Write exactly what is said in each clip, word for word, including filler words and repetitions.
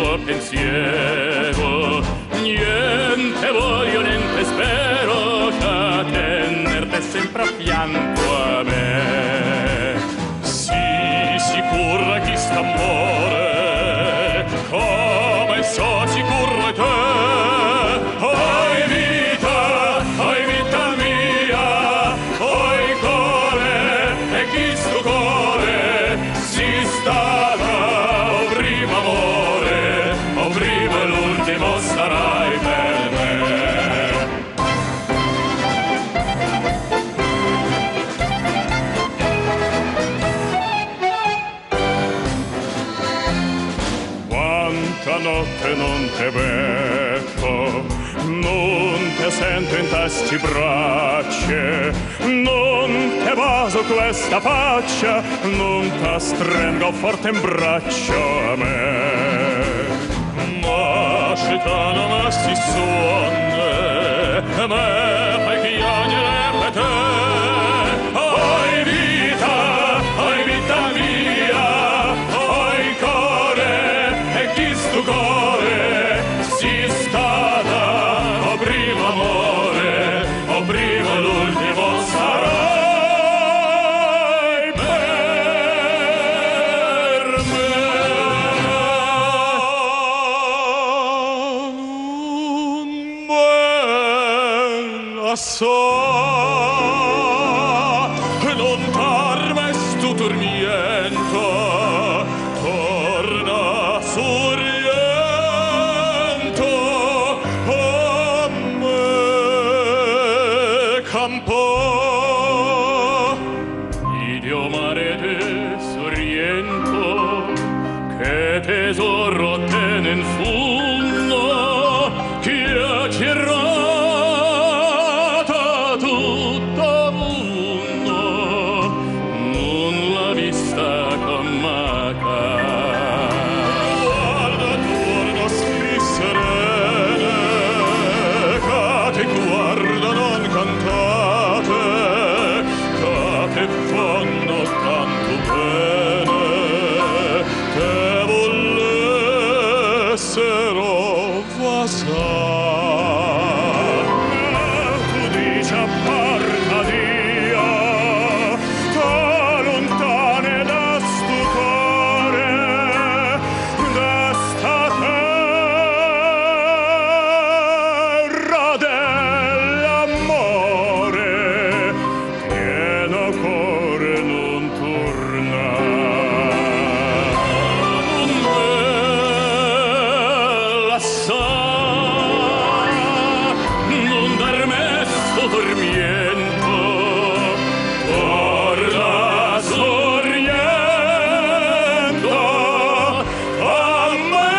tuo pensiero, niente voglio, niente spero che tenerti sempre a fianco a me. Sii sicura chi sta amore, come so sicuro è te. Oi vita, oi vita mia, oi core, e chi sto core si stava, o primo amore, o primo e l'ultimo sarai per me. Quanta notte non te becco, non te sento in testi braccia, non te baso questa faccia, non te stringo forte in braccio a me. Ma citano ma si suonne, me fai piangere per te. Oi vita, oi vita mia, oi core, e chi stu core si stata, o primo amore, o primo e l'ultimo sarai per me. Un bella so, non t'armes tu tormiento, torna sorriento a me campo. Idio mare de sorriento, che tesoro ten in fondo, chiacchierata tutto mondo, non l'ha vista come guarda torno scrissere, che ti guarda non cantate, che ti fanno tanto bene, te volessero vasare. Tu dici apparta Dio, che lontane da sto cuore, da sta terra dell'amore, pieno cuore non torna. Non me la sa, non darme sto dormiento, torna sorriendo a me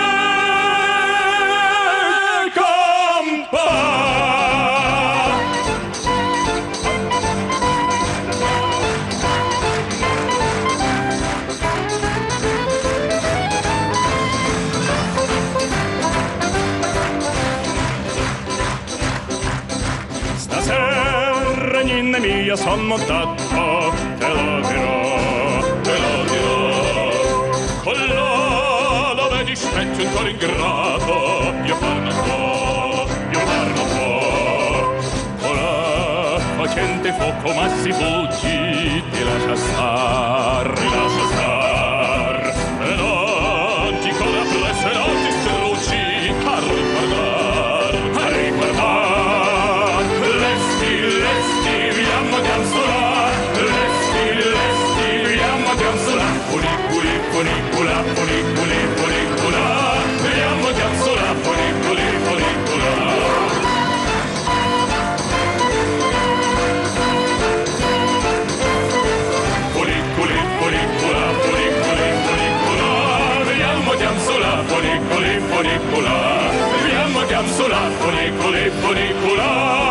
campa. Stasera, ninna mia, son montato, te lo dirò, te lo dirò. Con l'olo me dispetto un cuore ingrato, io parlo un po', io parlo un po'. Con la facente fuoco ma si fuggi, ti lascia star, ti lascia star. E non ti con la pressa, non ti struggi, a riguardar, a riguardar. Lesti, lesti, viamo di ansola, lesti, lesti, viamo di ansola. Funiculi, funicula, funiculi, funicula, viamo di ansola, funiculi, funicula. Funiculi, funicula, funiculi, funicula, vediamo di ansola, funiculi, funicula, vediamo di ansola, funiculi, funicula.